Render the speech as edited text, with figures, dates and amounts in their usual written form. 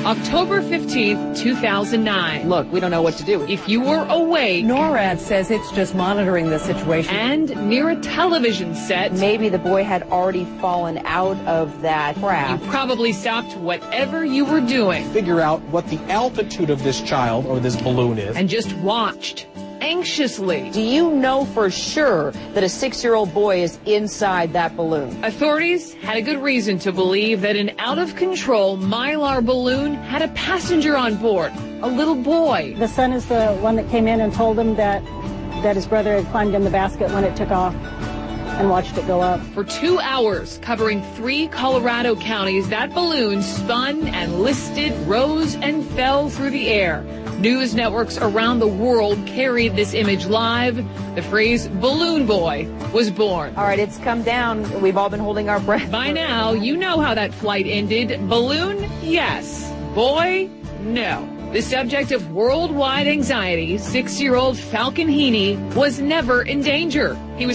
October 15th, 2009. Look, we don't know what to do. If you were awake NORAD says it's just monitoring the situation. and near a television set, Maybe the boy had already fallen out of that you craft. probably stopped whatever you were doing Figure out what the altitude of this child or this balloon is. and just watched anxiously. Do you know for sure that a 6-year-old boy is inside that balloon? Authorities had a good reason to believe that an out-of-control Mylar balloon had a passenger on board, a little boy. The son is the one that came in and told him that his brother had climbed in the basket when it took off and watched it go up. For 2 hours, covering 3 Colorado counties, that balloon spun and listed, rose and fell through the air. News networks around the world carried this image live. The phrase balloon boy was born. All right, it's come down. We've all been holding our breath. By now, you know how that flight ended. Balloon, yes. Boy, no. The subject of worldwide anxiety, 6-year-old Falcon Heaney was never in danger. He was